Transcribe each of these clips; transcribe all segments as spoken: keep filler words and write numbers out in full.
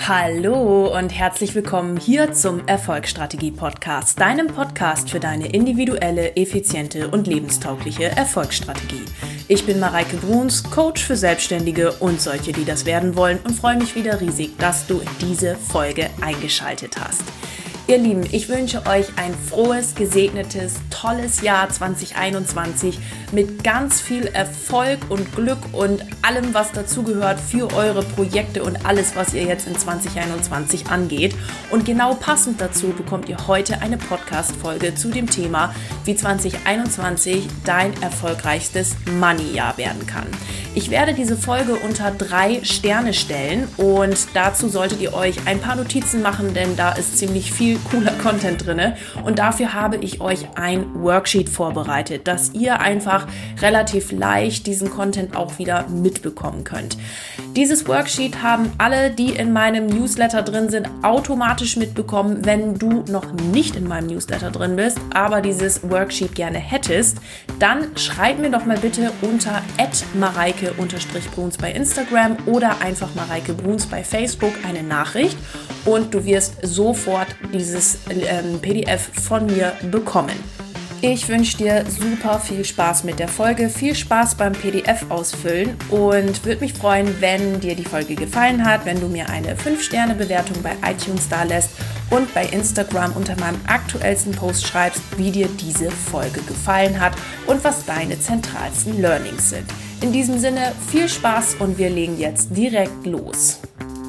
Hallo und herzlich willkommen hier zum Erfolgsstrategie-Podcast, deinem Podcast für deine individuelle, effiziente und lebenstaugliche Erfolgsstrategie. Ich bin Mareike Bruns, Coach für Selbstständige und solche, die das werden wollen, und freue mich wieder riesig, dass du in diese Folge eingeschaltet hast. Ihr Lieben, ich wünsche euch ein frohes, gesegnetes, tolles Jahr zwanzig einundzwanzig mit ganz viel Erfolg und Glück und allem, was dazugehört für eure Projekte und alles, was ihr jetzt in zwanzig einundzwanzig angeht. Und genau passend dazu bekommt ihr heute eine Podcast-Folge zu dem Thema, wie zwanzig einundzwanzig dein erfolgreichstes Money-Jahr werden kann. Ich werde diese Folge unter drei Sterne stellen und dazu solltet ihr euch ein paar Notizen machen, denn da ist ziemlich viel cooler Content drin und dafür habe ich euch ein Worksheet vorbereitet, dass ihr einfach relativ leicht diesen Content auch wieder mitbekommen könnt. Dieses Worksheet haben alle, die in meinem Newsletter drin sind, automatisch mitbekommen. Wenn du noch nicht in meinem Newsletter drin bist, aber dieses Worksheet gerne hättest, dann schreib mir doch mal bitte unter at mareike bruns bei Instagram oder einfach Mareike Bruns bei Facebook eine Nachricht und du wirst sofort dieses ähm, P D F von mir bekommen. Ich wünsche dir super viel Spaß mit der Folge, viel Spaß beim P D F ausfüllen und würde mich freuen, wenn dir die Folge gefallen hat, wenn du mir eine fünf Sterne Bewertung bei iTunes dalässt und bei Instagram unter meinem aktuellsten Post schreibst, wie dir diese Folge gefallen hat und was deine zentralsten Learnings sind. In diesem Sinne, viel Spaß und wir legen jetzt direkt los.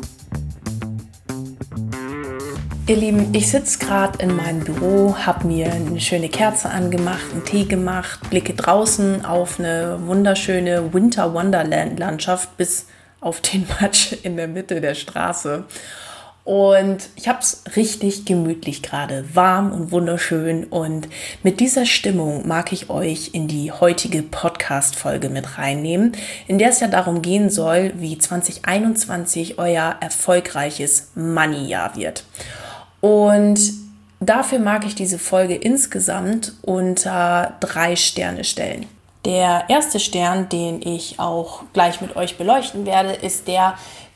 Ihr Lieben, ich sitze gerade in meinem Büro, habe mir eine schöne Kerze angemacht, einen Tee gemacht, blicke draußen auf eine wunderschöne Winter Wonderland Landschaft bis auf den Matsch in der Mitte der Straße. Und ich habe es richtig gemütlich gerade, warm und wunderschön. Und mit dieser Stimmung mag ich euch in die heutige Podcast-Folge mit reinnehmen, in der es ja darum gehen soll, wie zwanzig einundzwanzig euer erfolgreiches Money-Jahr wird. Und dafür mag ich diese Folge insgesamt unter drei Sterne stellen. Der erste Stern, den ich auch gleich mit euch beleuchten werde, ist der,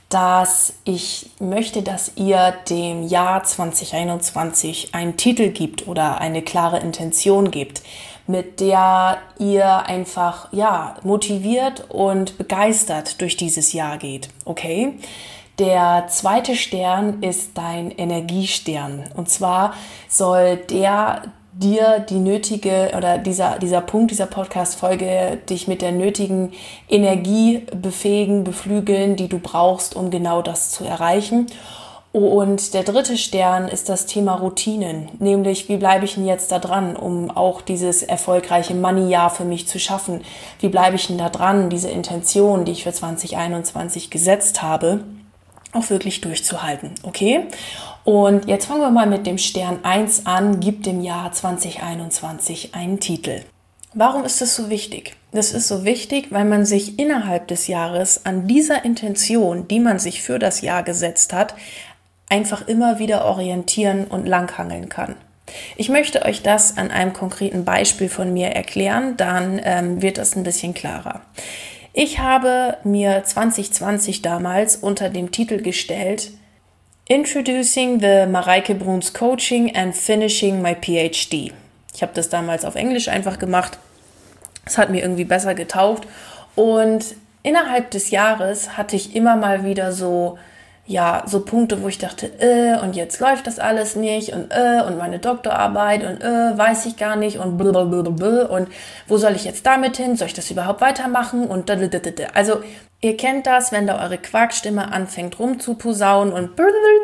dass ich möchte, dass ihr dem Jahr zwanzig einundzwanzig einen Titel gibt oder eine klare Intention gibt, mit der ihr einfach ja motiviert und begeistert durch dieses Jahr geht, okay? Der zweite Stern ist dein Energiestern. Und zwar soll der dir die nötige oder dieser, dieser Punkt dieser Podcast-Folge dich mit der nötigen Energie befähigen, beflügeln, die du brauchst, um genau das zu erreichen. Und der dritte Stern ist das Thema Routinen, nämlich wie bleibe ich denn jetzt da dran, um auch dieses erfolgreiche Money-Jahr für mich zu schaffen? Wie bleibe ich denn da dran, diese Intention, die ich für zwanzig einundzwanzig gesetzt habe, auch wirklich durchzuhalten, okay? Und jetzt fangen wir mal mit dem Stern eins an, gib dem Jahr zwanzig einundzwanzig einen Titel. Warum ist das so wichtig? Das ist so wichtig, weil man sich innerhalb des Jahres an dieser Intention, die man sich für das Jahr gesetzt hat, einfach immer wieder orientieren und langhangeln kann. Ich möchte euch das an einem konkreten Beispiel von mir erklären, dann ähm, wird das ein bisschen klarer. Ich habe mir zwanzig zwanzig damals unter dem Titel gestellt, Introducing the Mareike Bruns Coaching and Finishing my P H D. Ich habe das damals auf Englisch einfach gemacht. Es hat mir irgendwie besser getaugt. Und innerhalb des Jahres hatte ich immer mal wieder so, ja, so Punkte, wo ich dachte, äh, und jetzt läuft das alles nicht und äh, und meine Doktorarbeit und äh, weiß ich gar nicht und blablabla und wo soll ich jetzt damit hin? Soll ich das überhaupt weitermachen? Und dadadadada. Also ihr kennt das, wenn da eure Quarkstimme anfängt rumzuposaunen und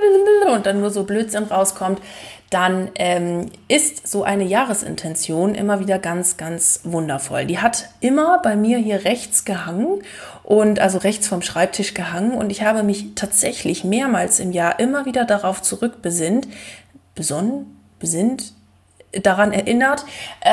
und dann nur so Blödsinn rauskommt, dann ähm, ist so eine Jahresintention immer wieder ganz, ganz wundervoll. Die hat immer bei mir hier rechts gehangen und also rechts vom Schreibtisch gehangen und ich habe mich tatsächlich mehrmals im Jahr immer wieder darauf zurückbesinnt, besonnen, besinnt, daran erinnert, äh,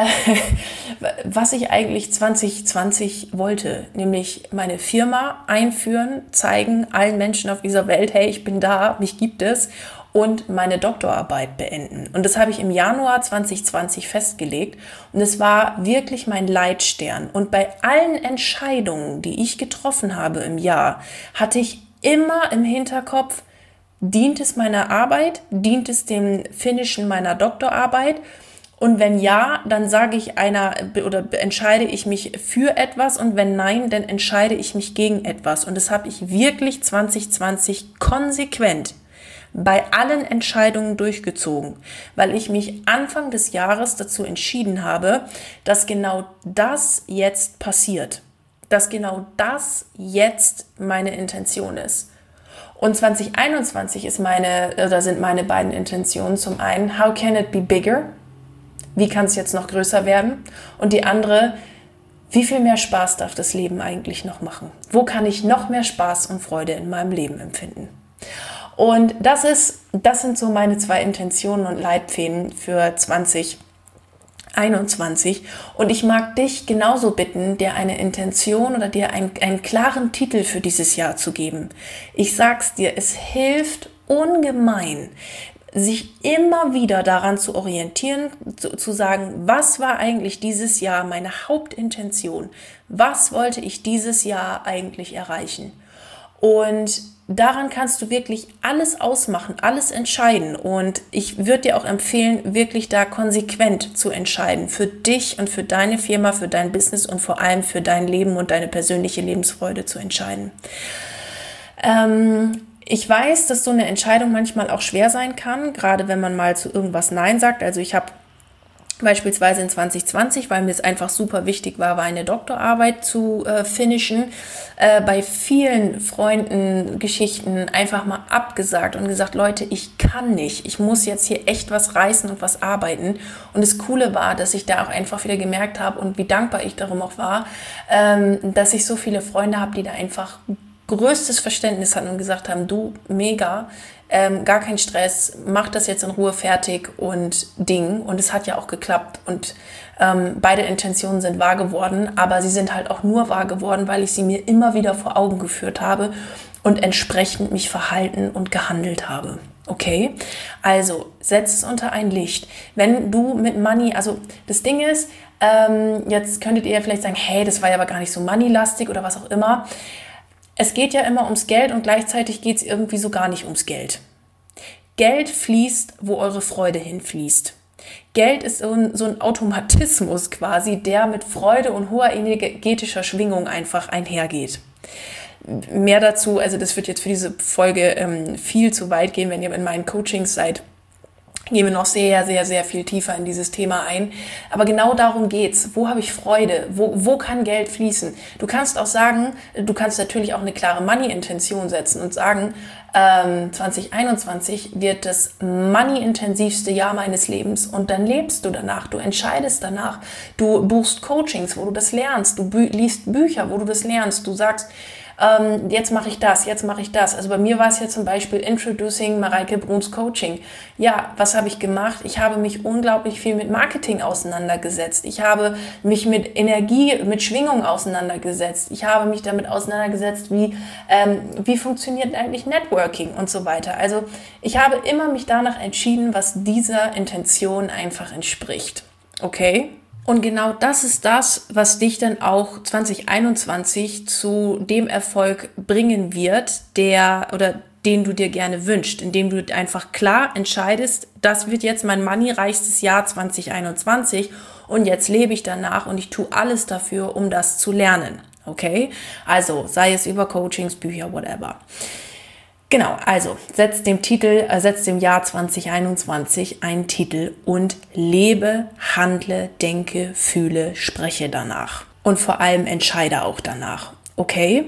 was ich eigentlich zwanzig zwanzig wollte, nämlich meine Firma einführen, zeigen allen Menschen auf dieser Welt, hey, ich bin da, mich gibt es, und meine Doktorarbeit beenden. Und das habe ich im Januar zwanzig zwanzig festgelegt und es war wirklich mein Leitstern. Und bei allen Entscheidungen, die ich getroffen habe im Jahr, hatte ich immer im Hinterkopf, Dient es meiner Arbeit? Dient es dem Finishen meiner Doktorarbeit? Und wenn ja, dann sage ich einer oder entscheide ich mich für etwas, und wenn nein, dann entscheide ich mich gegen etwas. Und das habe ich wirklich zwanzig zwanzig konsequent bei allen Entscheidungen durchgezogen, weil ich mich Anfang des Jahres dazu entschieden habe, dass genau das jetzt passiert, dass genau das jetzt meine Intention ist. Und zwanzig einundzwanzig ist meine, oder sind meine beiden Intentionen zum einen, how can it be bigger? Wie kann es jetzt noch größer werden? Und die andere, wie viel mehr Spaß darf das Leben eigentlich noch machen? Wo kann ich noch mehr Spaß und Freude in meinem Leben empfinden? Und das ist, das sind so meine zwei Intentionen und Leitfäden für zwanzig einundzwanzig. Und ich mag dich genauso bitten, dir eine Intention oder dir einen, einen klaren Titel für dieses Jahr zu geben. Ich sag's dir, es hilft ungemein, sich immer wieder daran zu orientieren, zu, zu sagen, was war eigentlich dieses Jahr meine Hauptintention? Was wollte ich dieses Jahr eigentlich erreichen? Und daran kannst du wirklich alles ausmachen, alles entscheiden. Und ich würde dir auch empfehlen, wirklich da konsequent zu entscheiden. Für dich und für deine Firma, für dein Business und vor allem für dein Leben und deine persönliche Lebensfreude zu entscheiden. Ähm, ich weiß, dass so eine Entscheidung manchmal auch schwer sein kann, gerade wenn man mal zu irgendwas Nein sagt. Also ich habe beispielsweise in zwanzig zwanzig, weil mir es einfach super wichtig war, eine Doktorarbeit zu äh, finishen, äh, bei vielen Freunden, Geschichten einfach mal abgesagt und gesagt, Leute, ich kann nicht, ich muss jetzt hier echt was reißen und was arbeiten. Und das Coole war, dass ich da auch einfach wieder gemerkt habe und wie dankbar ich darum auch war, ähm, dass ich so viele Freunde habe, die da einfach größtes Verständnis hatten und gesagt haben, du, mega, ähm, gar kein Stress, mach das jetzt in Ruhe fertig und Ding. Und es hat ja auch geklappt und ähm, beide Intentionen sind wahr geworden, aber sie sind halt auch nur wahr geworden, weil ich sie mir immer wieder vor Augen geführt habe und entsprechend mich verhalten und gehandelt habe. Okay, also setz es unter ein Licht. Wenn du mit Money, also das Ding ist, ähm, jetzt könntet ihr ja vielleicht sagen, hey, das war ja aber gar nicht so money-lastig oder was auch immer. Es geht ja immer ums Geld und gleichzeitig geht es irgendwie so gar nicht ums Geld. Geld fließt, wo eure Freude hinfließt. Geld ist so ein, so ein Automatismus quasi, der mit Freude und hoher energetischer Schwingung einfach einhergeht. Mehr dazu, also das wird jetzt für diese Folge ähm, viel zu weit gehen, wenn ihr in meinen Coachings seid. Gehen wir noch sehr, sehr, sehr viel tiefer in dieses Thema ein. Aber genau darum geht's. Wo habe ich Freude? Wo, wo kann Geld fließen? Du kannst auch sagen, du kannst natürlich auch eine klare Money-Intention setzen und sagen, ähm, zwanzig einundzwanzig wird das money-intensivste Jahr meines Lebens und dann lebst du danach, du entscheidest danach. Du buchst Coachings, wo du das lernst. Du bü- liest Bücher, wo du das lernst. Du sagst, Ähm, jetzt mache ich das, jetzt mache ich das. Also bei mir war es jetzt zum Beispiel Introducing Mareike Bruns Coaching. Ja, was habe ich gemacht? Ich habe mich unglaublich viel mit Marketing auseinandergesetzt. Ich habe mich mit Energie, mit Schwingung auseinandergesetzt. Ich habe mich damit auseinandergesetzt, wie, ähm, wie funktioniert eigentlich Networking und so weiter. Also ich habe immer mich danach entschieden, was dieser Intention einfach entspricht. Okay? Und genau das ist das, was dich dann auch zwanzig einundzwanzig zu dem Erfolg bringen wird, der oder den du dir gerne wünschst, indem du einfach klar entscheidest, das wird jetzt mein moneyreichstes Jahr zwanzig einundzwanzig und jetzt lebe ich danach und ich tue alles dafür, um das zu lernen. Okay? Also sei es über Coachings, Bücher, whatever. Genau, also setz dem Titel, äh, setz dem Jahr zwanzig einundzwanzig einen Titel und lebe, handle, denke, fühle, spreche danach. Und vor allem entscheide auch danach. Okay?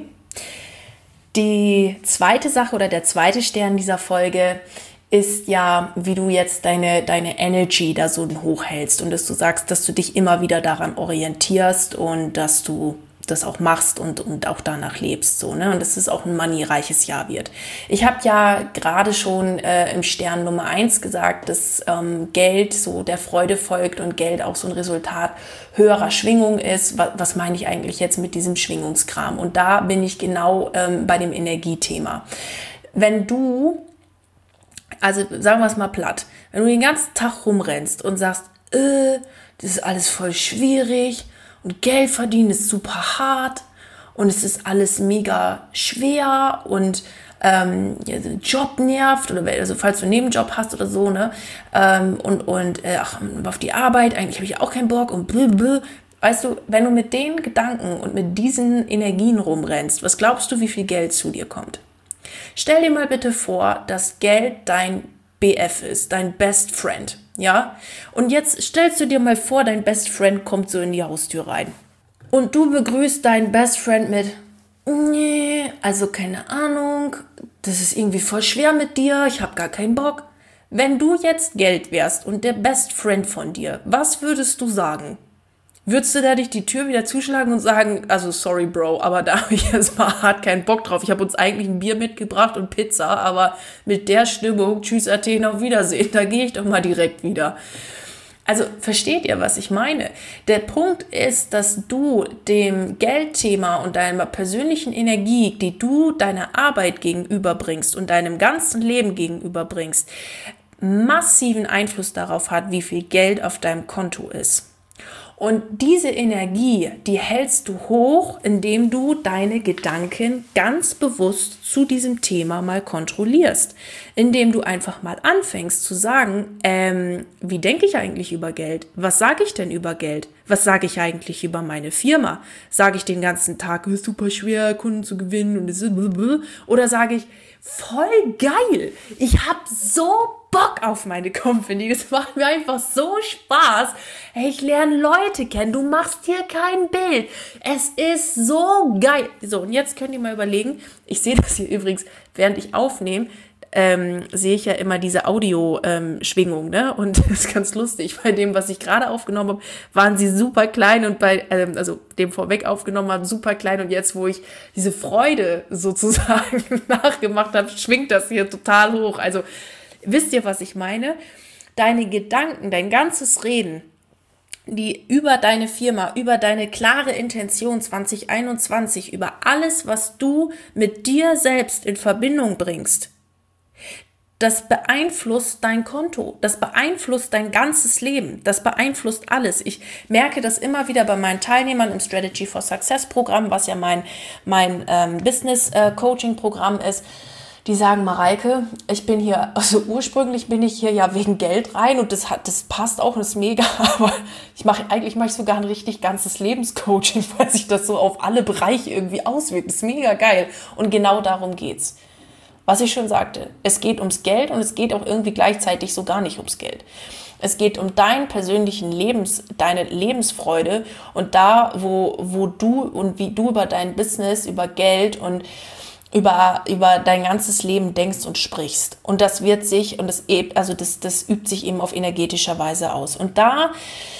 Die zweite Sache oder der zweite Stern dieser Folge ist ja, wie du jetzt deine, deine Energy da so hochhältst und dass du sagst, dass du dich immer wieder daran orientierst und dass du das auch machst und, und auch danach lebst, so, ne? Und dass es auch ein moneyreiches Jahr wird. Ich habe ja gerade schon äh, im Stern Nummer eins gesagt, dass ähm, Geld so der Freude folgt und Geld auch so ein Resultat höherer Schwingung ist. Was, was meine ich eigentlich jetzt mit diesem Schwingungskram? Und da bin ich genau ähm, bei dem Energiethema. Wenn du, also sagen wir es mal platt, wenn du den ganzen Tag rumrennst und sagst, äh, das ist alles voll schwierig, und Geld verdienen ist super hart und es ist alles mega schwer und ähm, Job nervt oder also falls du einen Nebenjob hast oder so, ne, ähm, und, und äh, ach, auf die Arbeit, eigentlich habe ich auch keinen Bock und blablabla. Weißt du, wenn du mit den Gedanken und mit diesen Energien rumrennst, was glaubst du, wie viel Geld zu dir kommt? Stell dir mal bitte vor, dass Geld dein B F ist, dein Best Friend, ja? Und jetzt stellst du dir mal vor, dein Best Friend kommt so in die Haustür rein. Und du begrüßt deinen Best Friend mit, nee, also keine Ahnung, das ist irgendwie voll schwer mit dir, ich habe gar keinen Bock. Wenn du jetzt Geld wärst und der Best Friend von dir, was würdest du sagen? Würdest du da dich die Tür wieder zuschlagen und sagen, also sorry Bro, aber da habe ich jetzt mal hart keinen Bock drauf. Ich habe uns eigentlich ein Bier mitgebracht und Pizza, aber mit der Stimmung, tschüss Athen, auf Wiedersehen, da gehe ich doch mal direkt wieder. Also versteht ihr, was ich meine? Der Punkt ist, dass du dem Geldthema und deiner persönlichen Energie, die du deiner Arbeit gegenüberbringst und deinem ganzen Leben gegenüberbringst, massiven Einfluss darauf hat, wie viel Geld auf deinem Konto ist. Und diese Energie, die hältst du hoch, indem du deine Gedanken ganz bewusst zu diesem Thema mal kontrollierst. Indem du einfach mal anfängst zu sagen, ähm, wie denke ich eigentlich über Geld? Was sage ich denn über Geld? Was sage ich eigentlich über meine Firma? Sage ich den ganzen Tag, es ist super schwer, Kunden zu gewinnen und es ist blablabla? Oder sage ich, voll geil, ich habe so Bock auf meine Company, das macht mir einfach so Spaß. Hey, ich lerne Leute kennen, du machst hier kein Bild. Es ist so geil. So, und jetzt könnt ihr mal überlegen, ich sehe das hier übrigens, während ich aufnehme, ähm, sehe ich ja immer diese Audio-Schwingung, ähm, ne? Und das ist ganz lustig. Bei dem, was ich gerade aufgenommen habe, waren sie super klein und bei, ähm, also dem vorweg aufgenommen habe, super klein und jetzt, wo ich diese Freude sozusagen nachgemacht habe, schwingt das hier total hoch. Also, wisst ihr, was ich meine? Deine Gedanken, dein ganzes Reden, die über deine Firma, über deine klare Intention zwanzig einundzwanzig, über alles, was du mit dir selbst in Verbindung bringst, das beeinflusst dein Konto, das beeinflusst dein ganzes Leben, das beeinflusst alles. Ich merke das immer wieder bei meinen Teilnehmern im Strategy for Success Programm, was ja mein, mein ähm, Business-Coaching-Programm ist. Die sagen, Mareike, ich bin hier, also ursprünglich bin ich hier ja wegen Geld rein und das hat, das passt auch, das ist mega, aber ich mache, eigentlich mache ich sogar ein richtig ganzes Lebenscoaching, weil sich das so auf alle Bereiche irgendwie auswirkt. Das ist mega geil und genau darum geht's. Was ich schon sagte, es geht ums Geld und es geht auch irgendwie gleichzeitig so gar nicht ums Geld. Es geht um deinen persönlichen Lebens, deine Lebensfreude und da, wo, wo du und wie du über dein Business, über Geld und über, über dein ganzes Leben denkst und sprichst. Und das wird sich, und das, also das, das übt sich eben auf energetischer Weise aus. Und da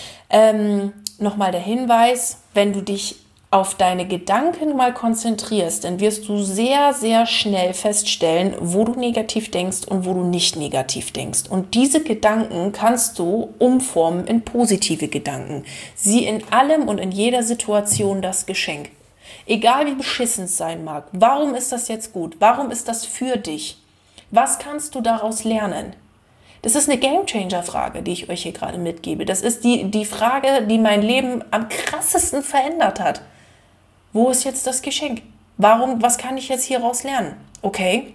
ähm, nochmal der Hinweis, wenn du dich auf deine Gedanken mal konzentrierst, dann wirst du sehr, sehr schnell feststellen, wo du negativ denkst und wo du nicht negativ denkst. Und diese Gedanken kannst du umformen in positive Gedanken. Sieh in allem und in jeder Situation das Geschenk. Egal wie beschissen es sein mag. Warum ist das jetzt gut? Warum ist das für dich? Was kannst du daraus lernen? Das ist eine Gamechanger-Frage, die ich euch hier gerade mitgebe. Das ist die, die Frage, die mein Leben am krassesten verändert hat. Wo ist jetzt das Geschenk? Warum, was kann ich jetzt hieraus lernen? Okay?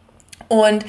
Und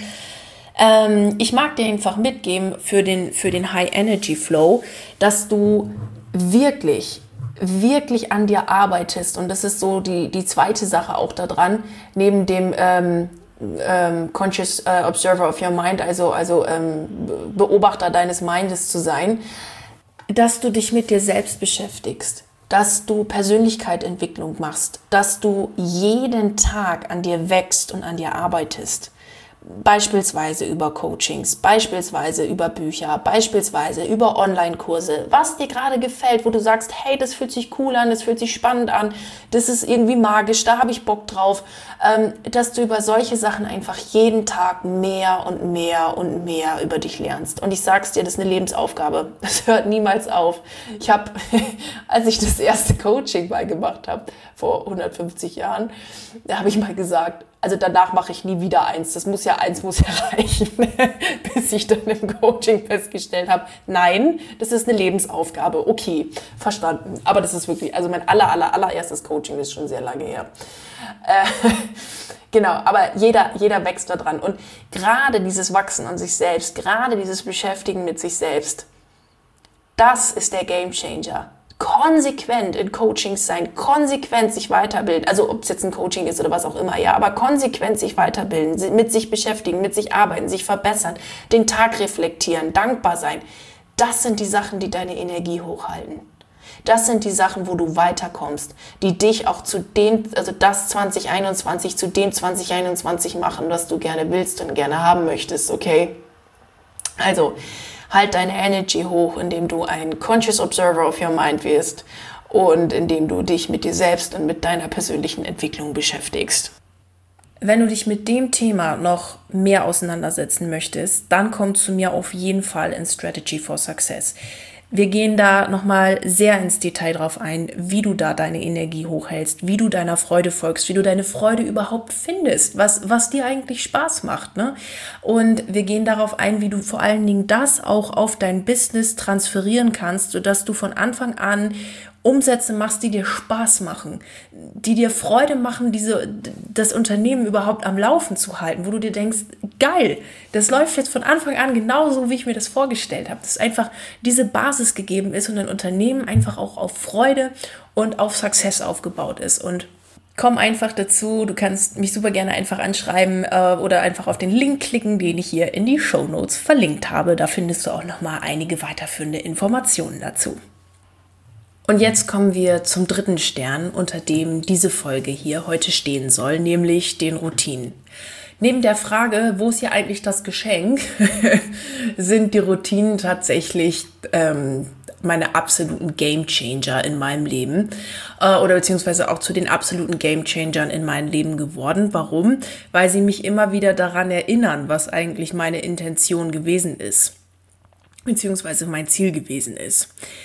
ähm, ich mag dir einfach mitgeben für den, für den High-Energy-Flow, dass du wirklich, wirklich an dir arbeitest. Und das ist so die, die zweite Sache auch daran, neben dem ähm, ähm, Conscious äh, Observer of your Mind, also, also ähm, Beobachter deines Mindes zu sein, dass du dich mit dir selbst beschäftigst. Dass du Persönlichkeitsentwicklung machst, dass du jeden Tag an dir wächst und an dir arbeitest. Beispielsweise über Coachings, beispielsweise über Bücher, beispielsweise über Online-Kurse, was dir gerade gefällt, wo du sagst, hey, das fühlt sich cool an, das fühlt sich spannend an, das ist irgendwie magisch, da habe ich Bock drauf, ähm, dass du über solche Sachen einfach jeden Tag mehr und mehr und mehr über dich lernst. Und ich sag's dir, das ist eine Lebensaufgabe, das hört niemals auf. Ich habe, als ich das erste Coaching mal gemacht habe, vor hundertfünfzig Jahren, da habe ich mal gesagt, also danach mache ich nie wieder eins. Das muss ja, eins muss ja reichen, bis ich dann im Coaching festgestellt habe, nein, das ist eine Lebensaufgabe. Okay, verstanden. Aber das ist wirklich, also mein aller, aller, allererstes Coaching ist schon sehr lange her. Äh, genau, aber jeder, jeder wächst da dran. Und gerade dieses Wachsen an sich selbst, gerade dieses Beschäftigen mit sich selbst, das ist der Gamechanger. Konsequent in Coachings sein, konsequent sich weiterbilden, also ob es jetzt ein Coaching ist oder was auch immer, ja, aber konsequent sich weiterbilden, mit sich beschäftigen, mit sich arbeiten, sich verbessern, den Tag reflektieren, dankbar sein. Das sind die Sachen, die deine Energie hochhalten. Das sind die Sachen, wo du weiterkommst, die dich auch zu dem, also das zwanzig einundzwanzig zu dem zwanzig einundzwanzig machen, was du gerne willst und gerne haben möchtest, okay? Also, halt deine Energy hoch, indem du ein Conscious Observer of your Mind wirst und indem du dich mit dir selbst und mit deiner persönlichen Entwicklung beschäftigst. Wenn du dich mit dem Thema noch mehr auseinandersetzen möchtest, dann komm zu mir auf jeden Fall in Strategy for Success. Wir gehen da nochmal sehr ins Detail drauf ein, wie du da deine Energie hochhältst, wie du deiner Freude folgst, wie du deine Freude überhaupt findest, was, was dir eigentlich Spaß macht, ne? Und wir gehen darauf ein, wie du vor allen Dingen das auch auf dein Business transferieren kannst, sodass du von Anfang an Umsätze machst, die dir Spaß machen, die dir Freude machen, diese, das Unternehmen überhaupt am Laufen zu halten, wo du dir denkst, geil, das läuft jetzt von Anfang an genauso, wie ich mir das vorgestellt habe. Dass einfach diese Basis gegeben ist und ein Unternehmen einfach auch auf Freude und auf Success aufgebaut ist. Und komm einfach dazu, du kannst mich super gerne einfach anschreiben äh, oder einfach auf den Link klicken, den ich hier in die Shownotes verlinkt habe. Da findest du auch nochmal einige weiterführende Informationen dazu. Und jetzt kommen wir zum dritten Stern, unter dem diese Folge hier heute stehen soll, nämlich den Routinen. Neben der Frage, wo ist hier eigentlich das Geschenk, sind die Routinen tatsächlich ähm, meine absoluten Gamechanger in meinem Leben äh, oder beziehungsweise auch zu den absoluten Gamechangern in meinem Leben geworden. Warum? Weil sie mich immer wieder daran erinnern, was eigentlich meine Intention gewesen ist, beziehungsweise mein Ziel gewesen ist.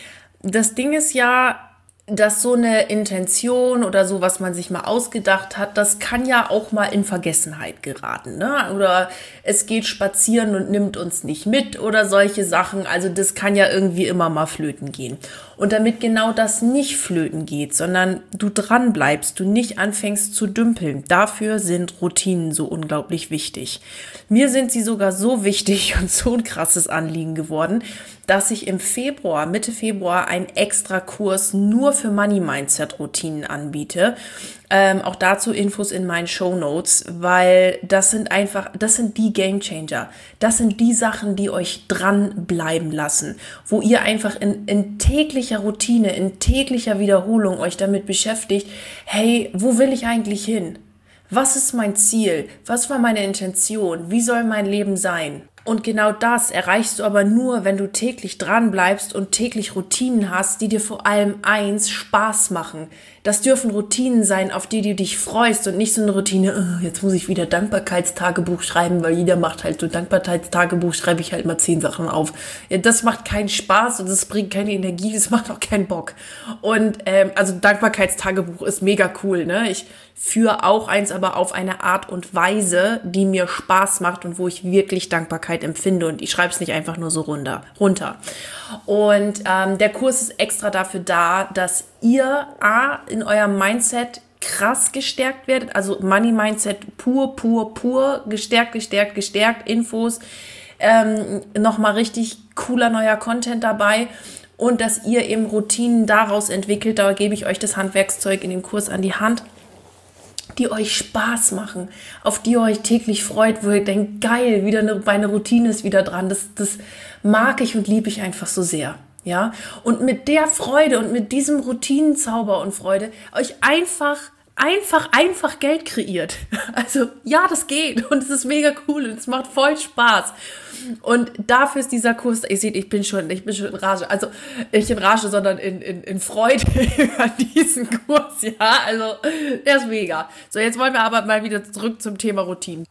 Das Ding ist ja, dass so eine Intention oder so, was man sich mal ausgedacht hat, das kann ja auch mal in Vergessenheit geraten, ne? Oder es geht spazieren und nimmt uns nicht mit oder solche Sachen. Also das kann ja irgendwie immer mal flöten gehen. Und damit genau das nicht flöten geht, sondern du dran bleibst, du nicht anfängst zu dümpeln, dafür sind Routinen so unglaublich wichtig. Mir sind sie sogar so wichtig und so ein krasses Anliegen geworden, dass ich im Februar, Mitte Februar, einen extra Kurs nur für Money-Mindset-Routinen anbiete. Ähm, auch dazu Infos in meinen Shownotes, weil das sind einfach, das sind die Gamechanger. Das sind die Sachen, die euch dranbleiben lassen, wo ihr einfach in, in täglicher Routine, in täglicher Wiederholung euch damit beschäftigt, hey, wo will ich eigentlich hin? Was ist mein Ziel? Was war meine Intention? Wie soll mein Leben sein? Und genau das erreichst du aber nur, wenn du täglich dran bleibst und täglich Routinen hast, die dir vor allem eins Spaß machen. Das dürfen Routinen sein, auf die du dich freust und nicht so eine Routine, oh, jetzt muss ich wieder Dankbarkeitstagebuch schreiben, weil jeder macht halt so Dankbarkeitstagebuch, schreibe ich halt mal zehn Sachen auf. Ja, das macht keinen Spaß und das bringt keine Energie, das macht auch keinen Bock. Und ähm, also Dankbarkeitstagebuch ist mega cool, ne? Ich führe auch eins, aber auf eine Art und Weise, die mir Spaß macht und wo ich wirklich Dankbarkeit empfinde und ich schreibe es nicht einfach nur so runter. runter. Und ähm, der Kurs ist extra dafür da, dass ihr A, in eurem Mindset krass gestärkt werdet, also Money Mindset pur, pur, pur, gestärkt, gestärkt, gestärkt, Infos, ähm, nochmal richtig cooler neuer Content dabei und dass ihr eben Routinen daraus entwickelt, da gebe ich euch das Handwerkszeug in dem Kurs an die Hand, die euch Spaß machen, auf die ihr euch täglich freut, wo ihr denkt, geil, wieder eine, meine Routine ist wieder dran. Das, das mag ich und liebe ich einfach so sehr. Ja? Und mit der Freude und mit diesem Routinenzauber und Freude euch einfach, einfach, einfach Geld kreiert. Also ja, das geht und es ist mega cool und es macht voll Spaß. Und dafür ist dieser Kurs, ihr seht, ich bin schon, ich bin schon in Rage, also nicht in Rage, sondern in, in, in Freude über diesen Kurs, ja, also der ist mega. So, jetzt wollen wir aber mal wieder zurück zum Thema Routinen.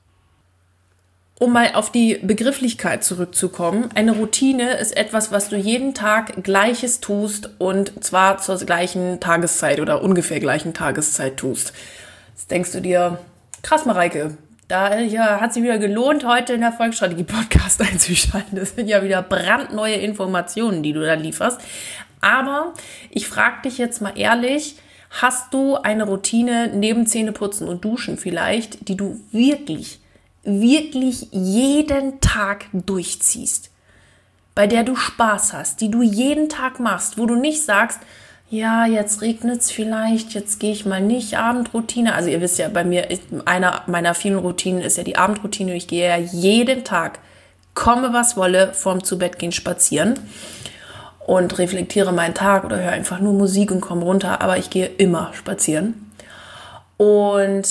Um mal auf die Begrifflichkeit zurückzukommen, eine Routine ist etwas, was du jeden Tag Gleiches tust und zwar zur gleichen Tageszeit oder ungefähr gleichen Tageszeit tust. Jetzt denkst du dir, Krass, Mareike. Da ja, hat sich wieder gelohnt, heute in der Erfolgsstrategie-Podcast einzuschalten. Das sind ja wieder brandneue Informationen, die du da lieferst. Aber ich frage dich jetzt mal ehrlich, hast du eine Routine neben Zähneputzen und Duschen vielleicht, die du wirklich, wirklich jeden Tag durchziehst? Bei der du Spaß hast, die du jeden Tag machst, wo du nicht sagst, ja, jetzt regnet es vielleicht, jetzt gehe ich mal nicht Abendroutine. Also ihr wisst ja, bei mir, ist einer meiner vielen Routinen ist ja die Abendroutine. Ich gehe ja jeden Tag, komme was wolle, vorm Zubettgehen spazieren und reflektiere meinen Tag oder höre einfach nur Musik und komme runter. Aber ich gehe immer spazieren. Und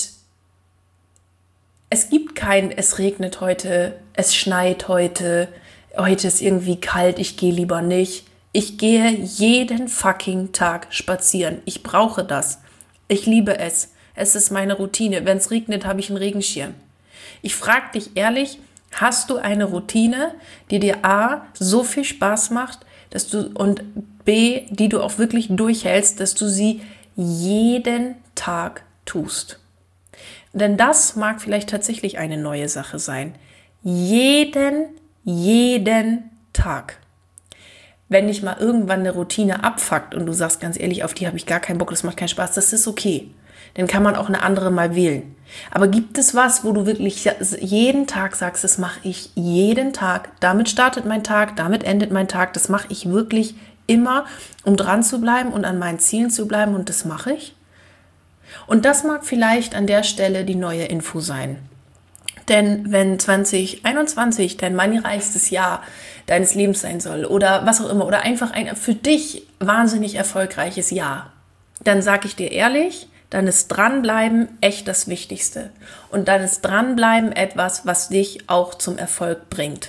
es gibt kein, es regnet heute, es schneit heute, heute ist irgendwie kalt, ich gehe lieber nicht. Ich gehe jeden fucking Tag spazieren. Ich brauche das. Ich liebe es. Es ist meine Routine. Wenn es regnet, habe ich einen Regenschirm. Ich frage dich ehrlich, hast du eine Routine, die dir A, so viel Spaß macht, dass du und B, die du auch wirklich durchhältst, dass du sie jeden Tag tust? Denn das mag vielleicht tatsächlich eine neue Sache sein. Jeden, jeden Tag. Wenn dich mal irgendwann eine Routine abfuckt und du sagst ganz ehrlich, auf die habe ich gar keinen Bock, das macht keinen Spaß, das ist okay. Dann kann man auch eine andere mal wählen. Aber gibt es was, wo du wirklich jeden Tag sagst, das mache ich jeden Tag, damit startet mein Tag, damit endet mein Tag, das mache ich wirklich immer, um dran zu bleiben und an meinen Zielen zu bleiben und das mache ich? Und das mag vielleicht an der Stelle die neue Info sein. Denn wenn zwanzig einundzwanzig dein moneyreichstes Jahr deines Lebens sein soll oder was auch immer oder einfach ein für dich wahnsinnig erfolgreiches Jahr, dann sage ich dir ehrlich, dann ist Dranbleiben echt das Wichtigste. Und dann ist Dranbleiben etwas, was dich auch zum Erfolg bringt.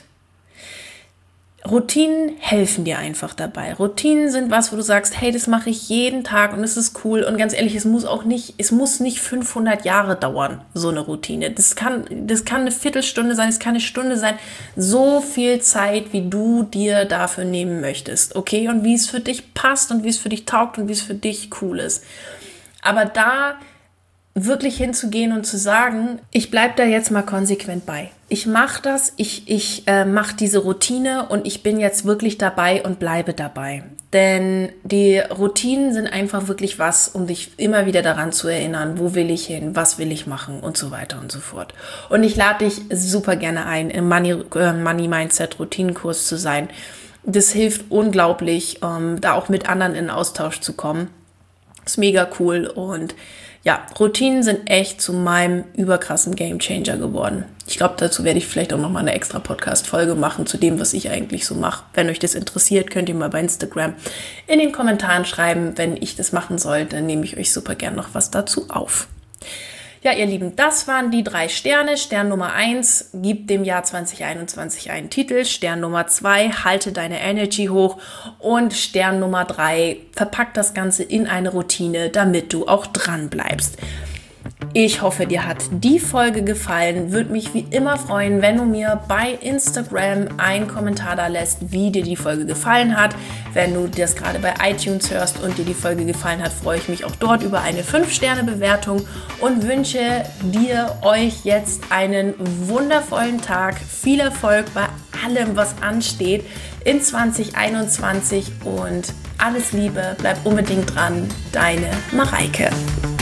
Routinen helfen dir einfach dabei. Routinen sind was, wo du sagst, hey, das mache ich jeden Tag und es ist cool. Und ganz ehrlich, es muss auch nicht, es muss nicht fünfhundert Jahre dauern, so eine Routine. Das kann, das kann eine Viertelstunde sein, es kann eine Stunde sein. So viel Zeit, wie du dir dafür nehmen möchtest, okay? Und wie es für dich passt und wie es für dich taugt und wie es für dich cool ist. Aber da wirklich hinzugehen und zu sagen, ich bleibe da jetzt mal konsequent bei. Ich mache das, ich, ich äh, mache diese Routine und ich bin jetzt wirklich dabei und bleibe dabei. Denn die Routinen sind einfach wirklich was, um dich immer wieder daran zu erinnern, wo will ich hin, was will ich machen und so weiter und so fort. Und ich lade dich super gerne ein, im Money, äh, Money Mindset Routinenkurs zu sein. Das hilft unglaublich, ähm, da auch mit anderen in Austausch zu kommen. Ist mega cool und ja, Routinen sind echt zu meinem überkrassen Gamechanger geworden. Ich glaube, dazu werde ich vielleicht auch nochmal eine extra Podcast-Folge machen zu dem, was ich eigentlich so mache. Wenn euch das interessiert, könnt ihr mal bei Instagram in den Kommentaren schreiben. Wenn ich das machen soll, dann nehme ich euch super gern noch was dazu auf. Ja, ihr Lieben, das waren die drei Sterne. Stern Nummer eins, gib dem Jahr zwanzig einundzwanzig einen Titel. Stern Nummer zwei, halte deine Energy hoch. Und Stern Nummer drei, verpack das Ganze in eine Routine, damit du auch dran bleibst. Ich hoffe, dir hat die Folge gefallen. Würde mich wie immer freuen, wenn du mir bei Instagram einen Kommentar da lässt, wie dir die Folge gefallen hat. Wenn du das gerade bei iTunes hörst und dir die Folge gefallen hat, freue ich mich auch dort über eine fünf Sterne Bewertung und wünsche dir, euch jetzt einen wundervollen Tag. Viel Erfolg bei allem, was ansteht in zwanzig einundzwanzig und alles Liebe. Bleib unbedingt dran. Deine Mareike.